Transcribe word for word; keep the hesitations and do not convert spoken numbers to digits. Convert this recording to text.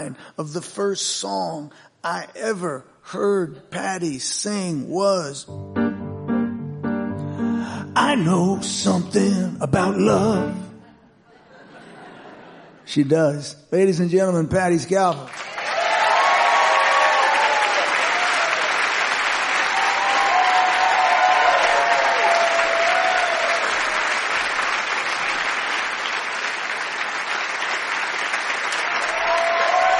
Of the first song I ever heard Patty sing was, I know something about love. She does. Ladies and gentlemen, Patty Scalva.